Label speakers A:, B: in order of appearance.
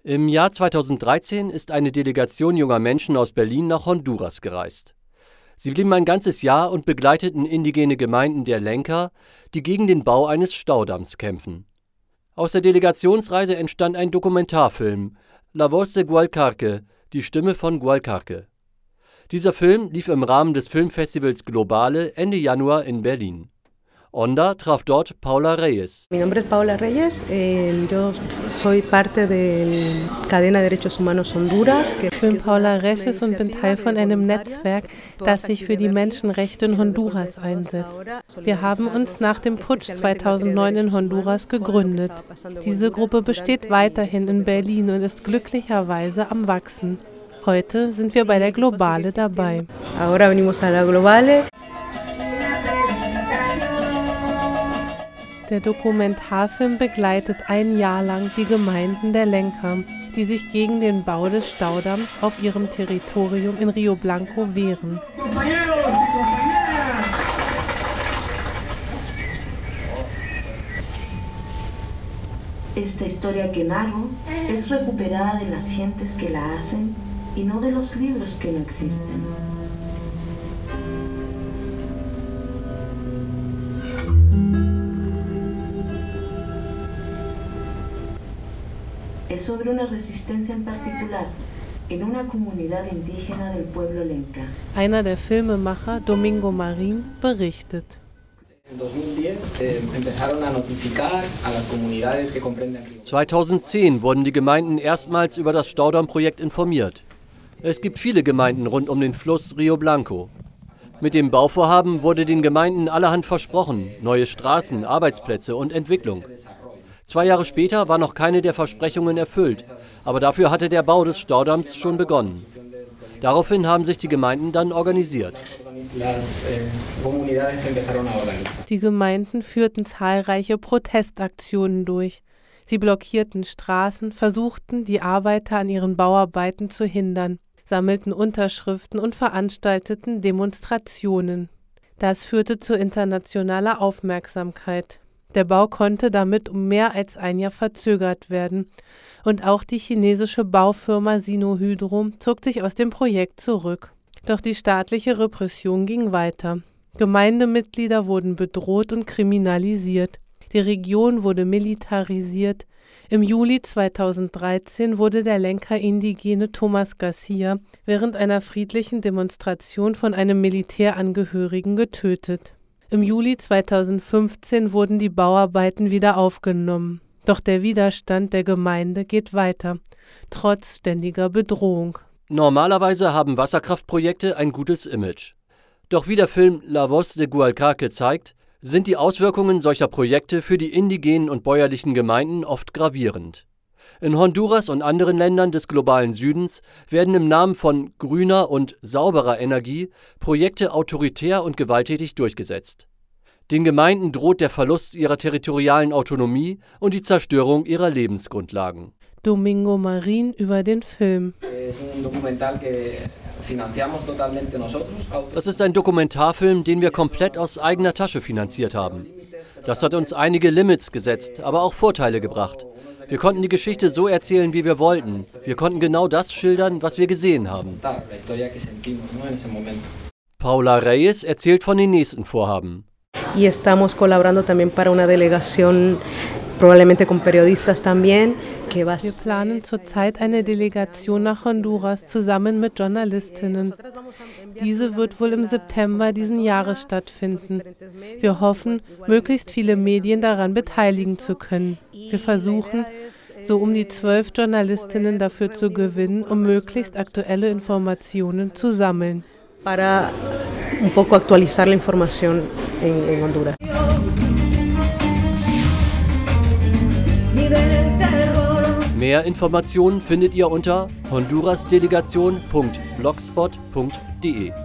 A: Im Jahr 2013 ist eine Delegation junger Menschen aus Berlin nach Honduras gereist. Sie blieben ein ganzes Jahr und begleiteten indigene Gemeinden der Lenca, die gegen den Bau eines Staudamms kämpfen. Aus der Delegationsreise entstand ein Dokumentarfilm, La Voz de Gualcarque, die Stimme von Gualcarque. Dieser Film lief im Rahmen des Filmfestivals Globale Ende Januar in Berlin. Onda traf dort Paula Reyes.
B: Mi nombre es Paula Reyes, yo soy parte de Cadena de Derechos Humanos Honduras.
C: Ich bin Paula Reyes und bin Teil von einem Netzwerk, das sich für die Menschenrechte in Honduras einsetzt. Wir haben uns nach dem Putsch 2009 in Honduras gegründet. Diese Gruppe besteht weiterhin in Berlin und ist glücklicherweise am Wachsen. Heute sind wir bei der Globale dabei.
B: Ahora venimos a la Globale.
C: Der Dokumentarfilm begleitet ein Jahr lang die Gemeinden der Lenca, die sich gegen den Bau des Staudamms auf ihrem Territorium in Rio Blanco wehren.
D: Esta historia que narro es recuperada de las gentes que la hacen y no de los libros que no existen. Es sobre una resistencia en particular en una comunidad indígena del pueblo Lenca.
C: Einer der Filmemacher, Domingo Marin, berichtet.
A: 2010 wurden die Gemeinden erstmals über das Staudammprojekt informiert. Es gibt viele Gemeinden rund um den Fluss Rio Blanco. Mit dem Bauvorhaben wurde den Gemeinden allerhand versprochen: neue Straßen, Arbeitsplätze und Entwicklung. 2 Jahre später war noch keine der Versprechungen erfüllt, aber dafür hatte der Bau des Staudamms schon begonnen. Daraufhin haben sich die Gemeinden dann organisiert.
C: Die Gemeinden führten zahlreiche Protestaktionen durch. Sie blockierten Straßen, versuchten, die Arbeiter an ihren Bauarbeiten zu hindern, sammelten Unterschriften und veranstalteten Demonstrationen. Das führte zu internationaler Aufmerksamkeit. Der Bau konnte damit um mehr als ein Jahr verzögert werden und auch die chinesische Baufirma Sinohydro zog sich aus dem Projekt zurück. Doch die staatliche Repression ging weiter. Gemeindemitglieder wurden bedroht und kriminalisiert. Die Region wurde militarisiert. Im Juli 2013 wurde der Lenca-Indigene Thomas Garcia während einer friedlichen Demonstration von einem Militärangehörigen getötet. Im Juli 2015 wurden die Bauarbeiten wieder aufgenommen. Doch der Widerstand der Gemeinde geht weiter, trotz ständiger Bedrohung.
A: Normalerweise haben Wasserkraftprojekte ein gutes Image. Doch wie der Film La Voz de Gualcarque zeigt, sind die Auswirkungen solcher Projekte für die indigenen und bäuerlichen Gemeinden oft gravierend. In Honduras und anderen Ländern des globalen Südens werden im Namen von grüner und sauberer Energie Projekte autoritär und gewalttätig durchgesetzt. Den Gemeinden droht der Verlust ihrer territorialen Autonomie und die Zerstörung ihrer Lebensgrundlagen.
C: Domingo Marin über den Film.
A: Das ist ein Dokumentarfilm, den wir komplett aus eigener Tasche finanziert haben. Das hat uns einige Limits gesetzt, aber auch Vorteile gebracht. Wir konnten die Geschichte so erzählen, wie wir wollten. Wir konnten genau das schildern, was wir gesehen haben. Paula Reyes erzählt von den nächsten Vorhaben.
B: Y estamos colaborando también para una delegación, probablemente con periodistas también.
C: Wir planen zurzeit eine Delegation nach Honduras zusammen mit Journalistinnen. Diese wird wohl im September diesen Jahres stattfinden. Wir hoffen, möglichst viele Medien daran beteiligen zu können. Wir versuchen, so um die 12 Journalistinnen dafür zu gewinnen, um möglichst aktuelle Informationen zu sammeln.
B: Para un poco actualizar la información en Honduras.
A: Mehr Informationen findet ihr unter hondurasdelegation.blogspot.de.